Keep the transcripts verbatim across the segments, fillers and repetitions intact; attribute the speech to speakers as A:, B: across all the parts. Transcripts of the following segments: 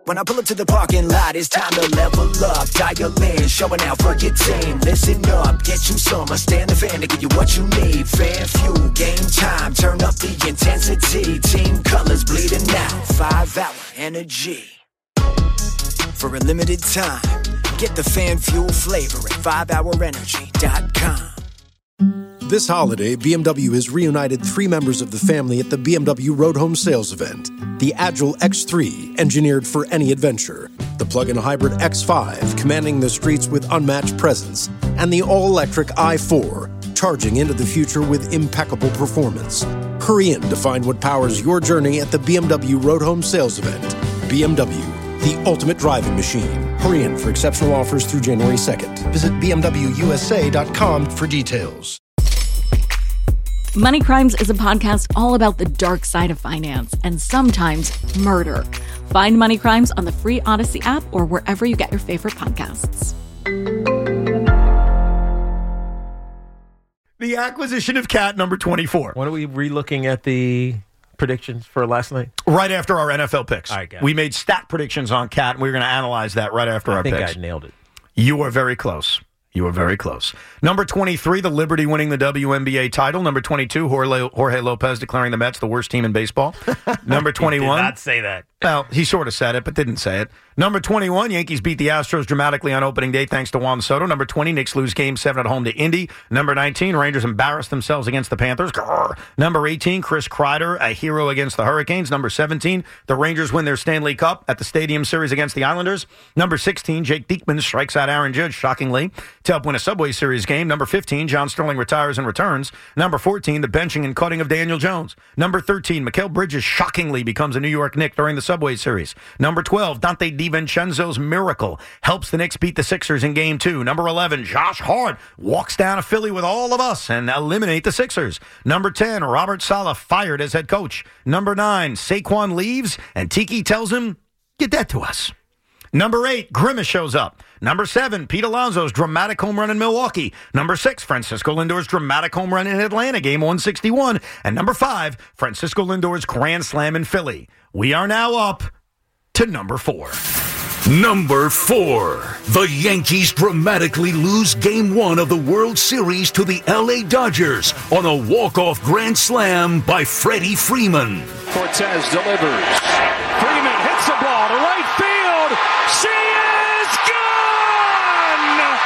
A: When I pull up to the parking lot, it's time to level up. Dial in, showing out for your team. Listen up, get you some. I stand the fan to give you what you need. Fan fuel, game time, turn up the intensity. Team colors bleeding out, five hour energy. For a limited time, get the fan fuel flavor at five hour energy dot com.
B: This holiday, B M W has reunited three members of the family at the B M W Road Home Sales Event. The Agile X three, engineered for any adventure. The plug-in hybrid X five, commanding the streets with unmatched presence. And the all-electric i four, charging into the future with impeccable performance. Hurry in to find what powers your journey at the B M W Road Home Sales Event. B M W, the ultimate driving machine. Hurry in for exceptional offers through January second. Visit B M W U S A dot com for details.
C: Money Crimes is a podcast all about the dark side of finance and sometimes murder. Find Money Crimes on the free Odyssey app or wherever you get your favorite podcasts.
D: The acquisition of Cat number twenty-four.
E: When are we re-looking at the predictions for last night?
D: Right after our N F L picks.
E: All right,
D: we made stat predictions on Cat, and we we're going to analyze that right after
E: I
D: our
E: think
D: picks.
E: I nailed it.
D: You were very close. You were very close. Number twenty-three, the Liberty winning the W N B A title. Number twenty-two, Jorge, Jorge Lopez declaring the Mets the worst team in baseball. Number twenty-one.
E: He did not say that.
D: Well, he sort of said it, but didn't say it. Number twenty-one, Yankees beat the Astros dramatically on opening day thanks to Juan Soto. Number twenty, Knicks lose game seven at home to Indy. Number nineteen, Rangers embarrassed themselves against the Panthers. Grrr. Number eighteen, Chris Kreider, a hero against the Hurricanes. Number seventeen, the Rangers win their Stanley Cup at the Stadium Series against the Islanders. Number sixteen, Jake Diekman strikes out Aaron Judge, shockingly, to help win a Subway Series game. Number fifteen, John Sterling retires and returns. Number fourteen, the benching and cutting of Daniel Jones. Number thirteen, Mikal Bridges shockingly becomes a New York Knick during the Subway Series. Number twelve, Dante DiVincenzo's miracle helps the Knicks beat the Sixers in Game two. Number eleven, Josh Hart walks down to Philly with all of us and eliminate the Sixers. Number ten, Robert Saleh fired as head coach. Number nine, Saquon leaves and Tiki tells him, get that to us. Number eight, Grimace shows up. Number seven, Pete Alonso's dramatic home run in Milwaukee. Number six, Francisco Lindor's dramatic home run in Atlanta, game one sixty-one. And number five, Francisco Lindor's grand slam in Philly. We are now up to number four.
F: Number four. The Yankees dramatically lose Game one of the World Series to the L A Dodgers on a walk-off grand slam by Freddie Freeman.
G: Cortez delivers. Freeman hits the ball to right field. She is gone!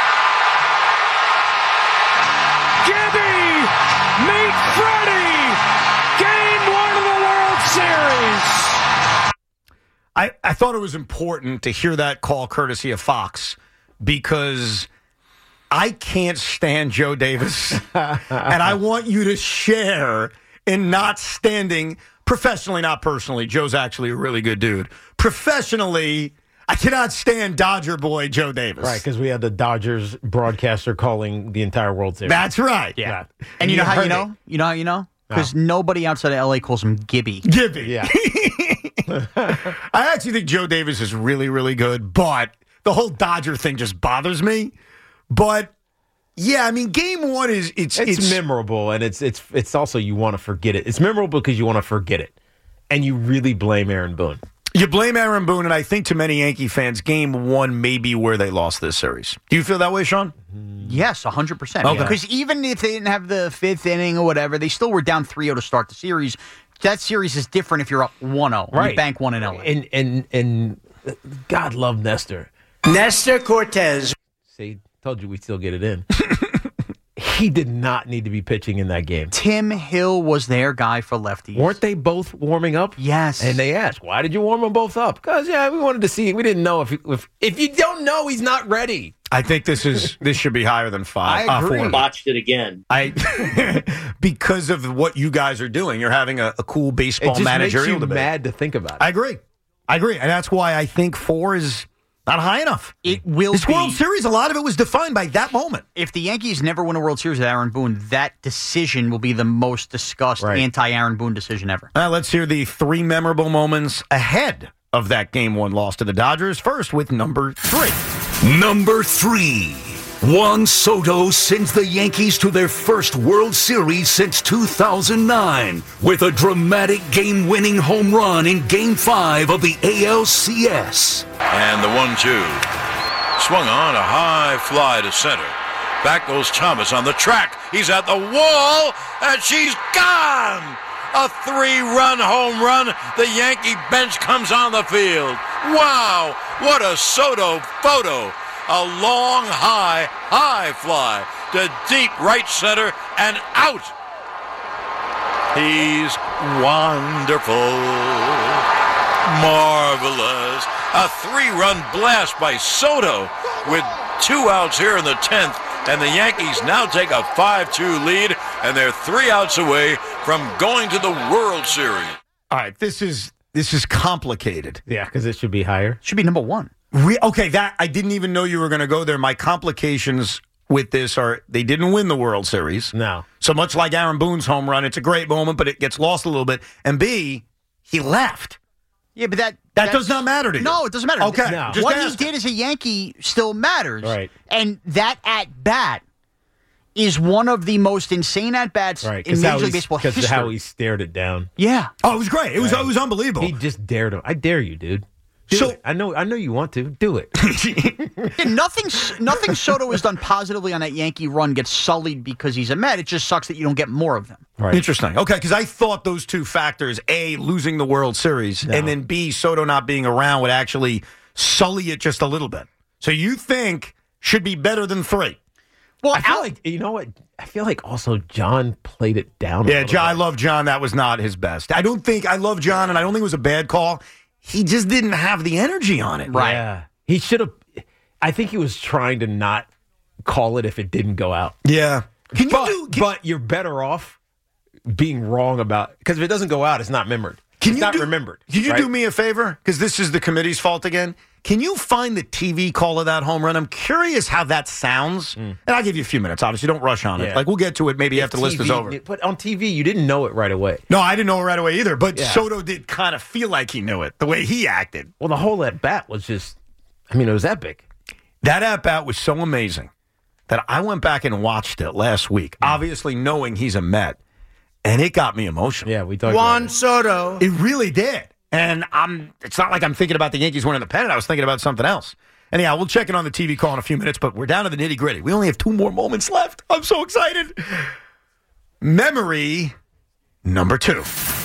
G: Gibby, meet Freddie. Game one of the World Series.
D: I, I thought it was important to hear that call courtesy of Fox because I can't stand Joe Davis. And I want you to share in not standing professionally, not personally. Joe's actually a really good dude. Professionally, I cannot stand Dodger boy Joe Davis.
E: Right, because we had the Dodgers broadcaster calling the entire World Series.
D: That's right.
E: Yeah.
H: And you, you know how you know?
E: It.
H: You know how you know? Because
E: No.
H: nobody outside of L A calls him Gibby.
D: Gibby.
E: Yeah.
D: I actually think Joe Davis is really, really good, but the whole Dodger thing just bothers me. But yeah, I mean, game one is it's
E: It's,
D: it's,
E: memorable, and it's it's it's also you want to forget it. It's memorable because you want to forget it, and you really blame Aaron Boone.
D: You blame Aaron Boone, and I think to many Yankee fans, game one may be where they lost this series. Do you feel that way, Sean?
H: Yes, one hundred percent.
D: Okay.
H: Because even if they didn't have the fifth inning or whatever, they still were down three oh to start the series. That series is different if you're up one oh.
E: Right.
H: You bank one in L A.
E: And and and God love Nestor.
I: Nestor Cortez.
E: See, told you we'd still get it in. He did not need to be pitching in that game.
H: Tim Hill was their guy for lefties.
E: Weren't they both warming up?
H: Yes.
E: And they asked, why did you warm them both up? Because, yeah, we wanted to see. We didn't know if if if you don't know, he's not ready.
D: I think this is this should be higher than five.
E: I agree.
D: Uh, four.
I: Botched it again.
D: I because of what you guys are doing. You're having a, a cool
E: It
D: baseball
E: just
D: managerial
E: makes you
D: debate.
E: mad to think about it.
D: I agree. I agree. And that's why I think four is not high enough.
H: It will
D: This
H: be.
D: World Series, a lot of it was defined by that moment.
H: If the Yankees never win a World Series with Aaron Boone, that decision will be the most discussed
E: Right.
H: anti-Aaron Boone decision ever.
D: Now let's hear the three memorable moments ahead of that game one loss to the Dodgers. First with number three.
F: Number three. Juan Soto sends the Yankees to their first World Series since two thousand nine with a dramatic game-winning home run in Game five of the A L C S.
J: And the one two. Swung on, a high fly to center. Back goes Thomas on the track. He's at the wall, and she's gone! A three-run home run. The Yankee bench comes on the field. Wow, what a Soto photo. A long, high, high fly to deep right center and out. He's wonderful, marvelous. A three-run blast by Soto with two outs here in the tenth, and the Yankees now take a five two lead, and they're three outs away from going to the World Series.
D: All right, this is this is complicated.
E: Yeah, because it should be higher.
H: Should be number one.
D: Re- okay, that I didn't even know you were going to go there. My complications with this are they didn't win the World Series.
E: No.
D: So much like Aaron Boone's home run, it's a great moment, but it gets lost a little bit. And B, he left.
H: Yeah, but that
D: that does not matter to you.
H: No, it doesn't matter.
D: Okay,
E: no.
D: just
H: what
D: ask.
H: he did as a Yankee still matters.
E: Right.
H: And that at bat is one of the most insane at bats
E: Right,
H: in Major League Baseball
E: because
H: history.
E: of how he stared it down.
H: Yeah.
D: Oh, it was great. It was
E: Right.
D: it was unbelievable.
E: He just dared him. I dare you, dude. Do
D: So-
E: it. I know. I know you want to do it.
H: Yeah, nothing, nothing Soto has done positively on that Yankee run gets sullied because he's a Met. It just sucks that you don't get more of them.
E: Right.
D: Interesting. Okay, because I thought those two factors, A, losing the World Series,
E: No.
D: and then B, Soto not being around would actually sully it just a little bit. So you think should be better than three.
H: Well,
E: I feel
H: Al-
E: like you know what. I feel like also John played it down. a
D: Yeah,
E: little
D: John, I
E: bit.
D: love John. That was not his best. I don't think I love John, and I don't think it was a bad call. He just didn't have the energy on it.
H: Right.
E: Yeah, he should have. I think he was trying to not call it if it didn't go out.
D: Yeah. Can
E: but,
D: you do? Can,
E: but you're better off being wrong about because if it doesn't go out, it's not remembered.
D: can
E: it's
D: you
E: not
D: do,
E: remembered.
D: Can you
E: right?
D: do me a favor? Because this is the committee's fault again. Can you find the T V call of that home run? I'm curious how that sounds. And I'll give you a few minutes. Obviously, don't rush on it.
E: Yeah.
D: Like, we'll get to it maybe
E: If
D: after the list
E: T V
D: is over.
E: But on T V, you didn't know it right away.
D: No, I didn't know it right away either. But
E: Yeah.
D: Soto did kind of feel like he knew it, the way he acted.
E: Well, the whole at bat was just. I mean, it was epic.
D: That at-bat was so amazing that I went back and watched it last week, obviously knowing he's a Met, and it got me emotional.
E: Yeah, we talked
I: Juan
E: about it.
I: Soto.
D: It really did. And I'm. It's not like I'm thinking about the Yankees winning the pennant. I was thinking about something else. Anyhow, we'll check in on the T V call in a few minutes, but we're down to the nitty-gritty. We only have two more moments left. I'm so excited. Memory number two.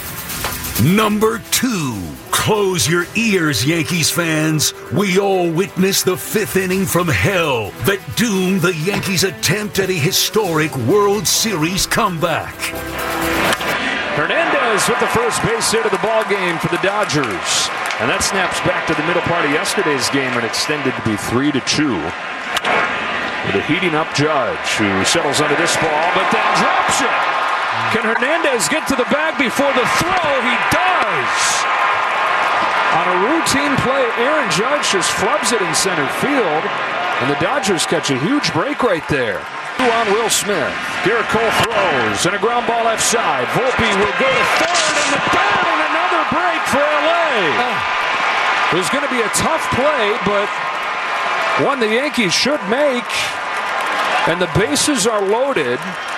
F: Number two. Close your ears, Yankees fans. We all witnessed the fifth inning from hell that doomed the Yankees' attempt at a historic World Series comeback.
G: Hernandez with the first base hit of the ball game for the Dodgers. And that snaps back to the middle part of yesterday's game and extended to be three to two. With a heating up Judge who settles under this ball but then drops it. Can Hernandez get to the bag before the throw? He does. On a routine play, Aaron Judge just flubs it in center field. And the Dodgers catch a huge break right there. On Will Smith. Garrett Cole throws and a ground ball left side. Volpe will go to third and the third and another break for L A. It was going to be a tough play, but one the Yankees should make. And the bases are loaded.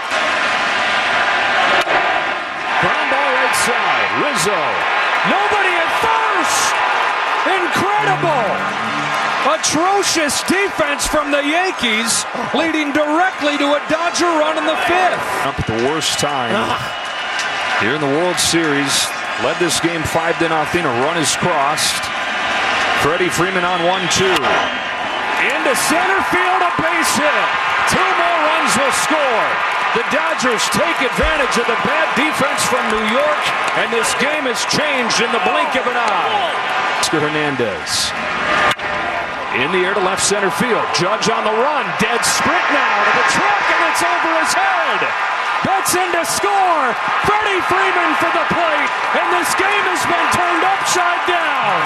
G: Ground ball right side. Rizzo. Nobody at first. Incredible. Atrocious defense from the Yankees, leading directly to a Dodger run in the fifth. Up at the worst time here in the World Series. Led this game five to nothing. A run is crossed. Freddie Freeman on one two. Into center field, a base hit. Two more runs will score. The Dodgers take advantage of the bad defense from New York, and this game has changed in the blink of an eye. Oscar Hernandez. In the air to left center field. Judge on the run. Dead sprint now to the track, and it's over his head. Betts in to score. Freddie Freeman for the plate, and this game has been turned upside down.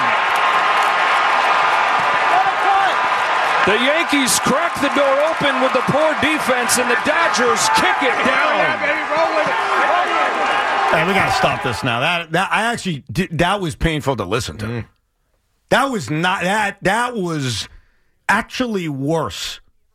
G: The Yankees crack the door open with the poor defense, and the Dodgers kick it down.
D: Hey, we got to stop this now. That that I actually did, that was painful to listen to. Mm. That was not that that was actually worse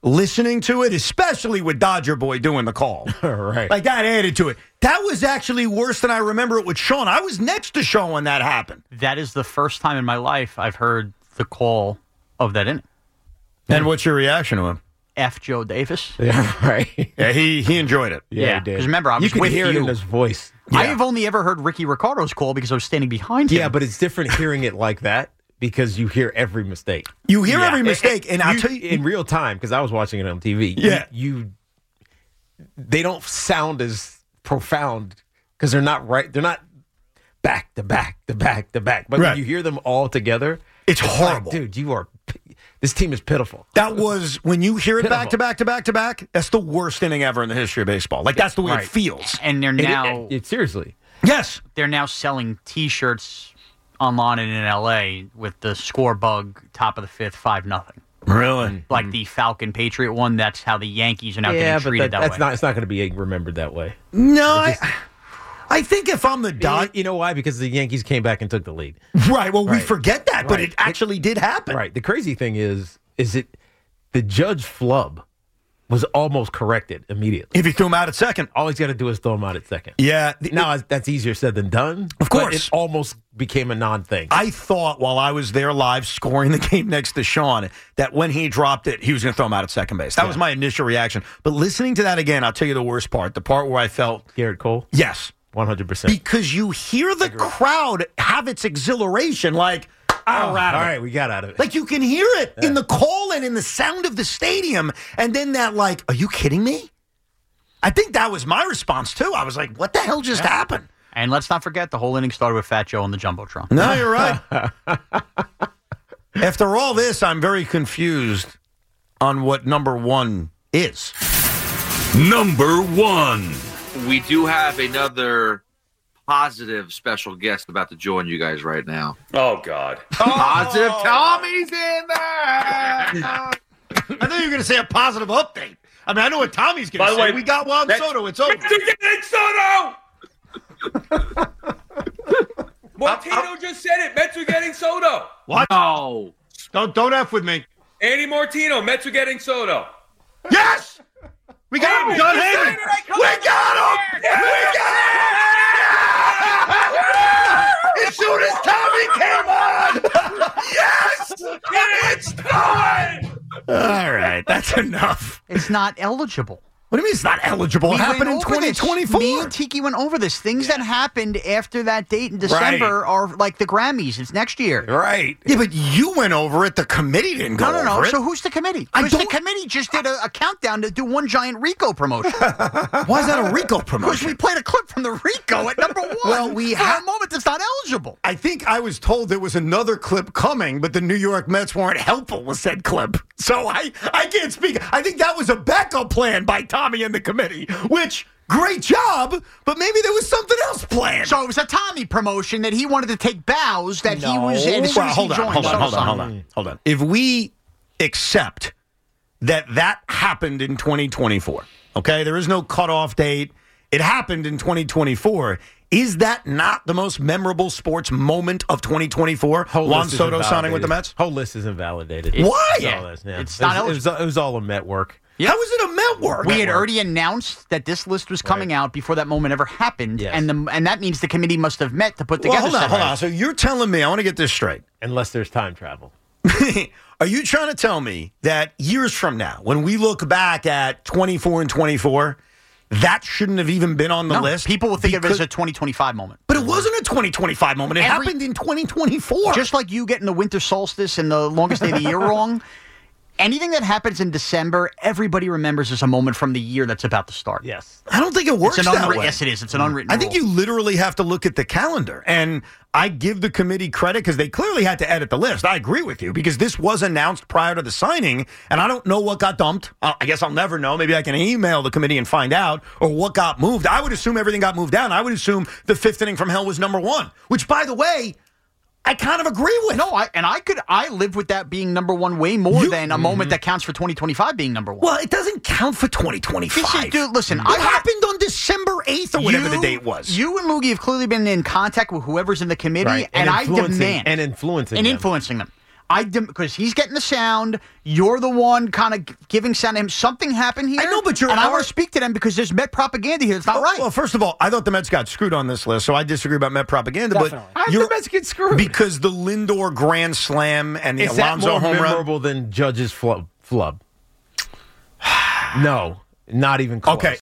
D: listening to it, especially with Dodger Boy doing the call.
E: Right.
D: Like, that added to it. That was actually worse than I remember it with Sean. I was next to Sean when that happened.
H: That is the first time in my life I've heard the call of that inning.
D: And what's your reaction to him?
H: F. Joe Davis.
E: Yeah, right.
D: Yeah, he he enjoyed it.
H: Yeah,
E: he did.
H: because remember, I
E: you
H: was
E: could
H: with
E: hear
H: you.
E: it in his voice.
H: I
D: Yeah.
H: have only ever heard Ricky Ricardo's call because I was standing behind him.
E: Yeah, but it's different hearing it like that because you hear every mistake.
D: You hear
H: Yeah.
D: every mistake, and, and I'll
E: You-
D: tell you...
E: in real time because I was watching it on T V.
D: Yeah.
E: you, you they don't sound as profound because they're not right. They're not back to back to back to back. But
D: Right.
E: when you hear them all together,
D: It's
E: like,
D: horrible.
E: dude. You are. This team is pitiful.
D: That was, when you hear it
E: Pitiful.
D: back to back to back to back, that's the worst inning ever in the history of baseball. Like, that's the way
E: Right.
D: it feels.
H: and they're
E: It-
H: now
E: it- it- seriously.
D: Yes.
H: they're now selling T-shirts online and in L A with the score bug top of the fifth, five nothing.
D: Really?
H: Like the Falcon Patriot one. That's how the Yankees are now
E: Yeah,
H: getting
E: but
H: treated
E: that,
H: that,
E: that's
H: way.
E: not. It's not going to be remembered that way.
D: No, I, I think if I'm the
E: You,
D: Dod...
E: you know why? Because the Yankees came back and took the lead.
D: Right, well, we
E: Right.
D: forget that, but
E: Right.
D: it actually did happen.
E: Right. The crazy thing is, is it the judge flub was almost corrected immediately.
D: If you threw him out at second.
E: All he's got to do is throw him out at second.
D: Yeah. the-
E: Now that's easier said than done.
D: Of
E: but
D: course.
E: it almost became a non-thing.
D: I thought while I was there live scoring the game next to Sean that when he dropped it, he was going to throw him out at second base. That
E: Yeah.
D: was my initial reaction. But listening to that again, I'll tell you the worst part. The part where I felt,
E: Garrett Cole,
D: yes,
E: one hundred percent.
D: because you hear the crowd have its exhilaration like, oh,
E: All right, we got out of it.
D: Like you can hear it in the call and in the sound of the stadium. And then that like, are you kidding me? I think that was my response too. I was like, what the hell just happened?
H: And let's not forget the whole inning started with Fat Joe on the Jumbotron.
D: No, you're right. After all this, I'm very confused on what number one is.
F: Number one.
K: We do have another positive special guest about to join you guys right now.
G: Oh, God.
K: Positive Tommy's in there.
D: I thought you were going to say a positive update. I mean, I know what Tommy's going
G: By
D: to
G: the
D: say.
G: way,
D: We got Juan
G: that-
D: Soto. It's over.
G: Getting Soto! Martino just said it. Mets are getting Soto.
D: What?
K: No.
D: Don't, don't F with me.
G: Andy Martino, Mets are getting Soto.
D: Yes! We got him, John Heyman. We got him! We got him! As soon as Tommy came on! Yes! It's time! All right, that's enough.
H: It's not eligible.
D: What do you mean it's not eligible? It
H: We
D: happened in
H: went over this.
D: twenty twenty-four.
H: Me and Tiki went over this. Things that happened after that date in December are like the Grammys. It's next year.
E: Right.
D: Yeah, but you went over it. The committee didn't go
H: No, no, no.
D: over it.
H: So who's the committee?
D: I
H: Because the
D: don't-
H: committee just did a, a countdown to do one giant Rico promotion.
D: Why is that a Rico
H: Because
D: promotion?
H: we played a clip from the Rico at number one.
D: Well, we
H: for
D: ha-
H: a moment that's not eligible.
D: I think I was told there was another clip coming, but the New York Mets weren't helpful with said clip. So I, I can't speak. I think that was a backup plan by Tommy and the committee, which, great job, but maybe there was something else planned.
H: So it was a Tommy promotion that he wanted to take bows that he
E: No.
H: was. And as soon
D: Well,
H: as
D: hold
H: he
D: on,
H: joined,
D: hold on,
H: so
D: hold on,
H: sorry.
D: hold on, hold on. If we accept that that happened in twenty twenty-four, okay, there is no cutoff date. It happened in twenty twenty-four. Is that not the most memorable sports moment of twenty twenty-four?
E: Whole
D: Juan
E: list is
D: Soto signing with the
E: invalidated.
D: Mets?
E: Whole list is invalidated.
D: Why?
E: It's all this, yeah.
H: It's
E: It
H: not
E: was, it, was, it was all a Met work.
D: How is it a Met work?
H: We had already announced that this list was coming out before that moment ever happened,
E: Yes.
H: and the and that means the committee must have met to put
D: Well,
H: together.
D: hold on,
H: said
D: hold
H: list.
D: on. So you're telling me, I want to get this straight.
E: Unless there's time travel.
D: Are you trying to tell me that years from now, when we look back at twenty-four and twenty-four, that shouldn't have even been on the
H: No,
D: list?
H: people will think of it
D: Because-
H: as a twenty twenty-five moment.
D: But it wasn't a twenty twenty-five moment. It
H: Every-
D: happened in twenty twenty-four.
H: Just like you getting the winter solstice and the longest day of the year wrong. Anything that happens in December, everybody remembers as a moment from the year that's about to start.
E: Yes.
D: I don't think it works
H: It's an
D: that
H: unwritten.
D: way.
H: Yes, it is. It's an unwritten.
D: I think
H: rule.
D: you literally have to look at the calendar. And I give the committee credit because they clearly had to edit the list. I agree with you because this was announced prior to the signing, and I don't know what got dumped. Uh, I guess I'll never know. Maybe I can email the committee and find out, or what got moved. I would assume everything got moved down. I would assume the fifth inning from hell was number one, which, by the way, I kind of agree with.
H: No, I and I could I live with that being number one way more
D: You-
H: than a moment that counts for twenty twenty-five being number one.
D: Well, it doesn't count for twenty twenty-five.
H: This is, dude, listen,
D: It
H: I
D: happened on December eighth or whatever the
H: You-
D: date was.
H: You and Moogie have clearly been in contact with whoever's in the committee,
E: Right.
H: and, I
E: influencing-
H: demand
E: And influencing
H: and
E: them.
H: influencing them. I because he's getting the sound. You're the one kind of giving sound to him. Something happened here.
D: I know, but you're.
H: And I want to speak to them because there's Met propaganda here. It's not
D: well,
H: right.
D: Well, first of all, I thought the Mets got screwed on this list, so I disagree about Met propaganda.
E: Definitely.
D: But
E: How did the Mets get screwed?
D: Because the Lindor Grand Slam and the
E: Is
D: Alonso
E: that more
D: home run.
E: memorable than Judge's flub? flub? No, not even close.
D: Okay,